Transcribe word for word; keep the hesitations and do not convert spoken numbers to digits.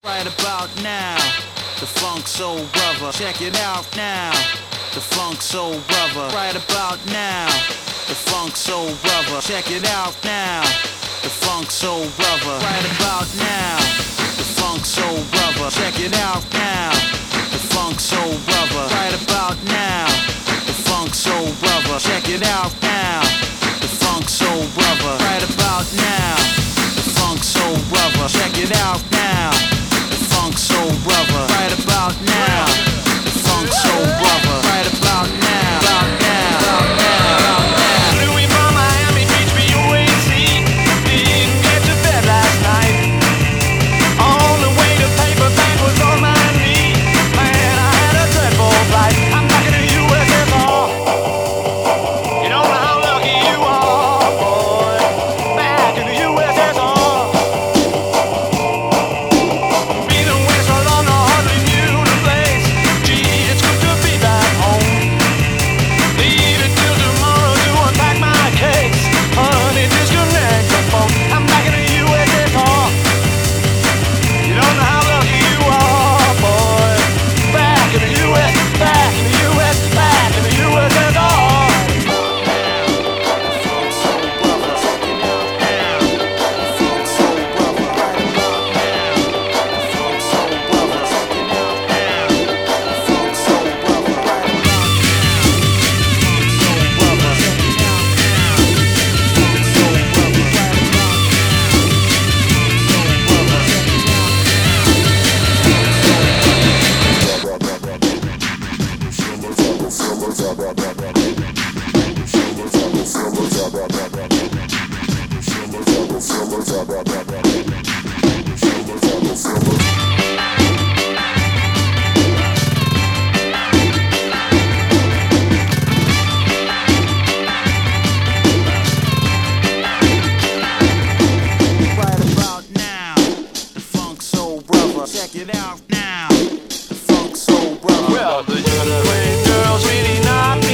Right about now, the Funk Soul Brother. Check it out now, the Funk Soul Brother. Right about now, the Funk Soul Brother. Check it out now, the Funk Soul Brother. Right about now, the Funk Soul Brother. Check it out now, the Funk Soul Brother. Right about now, the Funk Soul Brother. Check it out now, the Funk Soul Brother. Right about now, the Funk Soul Brother. Check it out now, the Funk Soul Brother. Right about now, the Funk Soul Brother. Right about now, about now, about now, about now. Louis from Miami Beach, B O A C. Didn't get to bed last night. On the way to paperback was on my knee. Man, I had a dreadful flight. I'm back in the U S S R. You don't know how lucky you are, boy. Back in the U S S R. Been away so long, I hardly knew the place. Gee, it's good to be back home. Leave it till tomorrow to unpack my case. Honey, disconnect the phone. I'm back in the U S S R. You don't know how lucky you are, boy. Back in the U S, back in the U S, back in the U S S R. Check it out now, the Funk Soul Brother. Well, the Uruguayan girls really knocked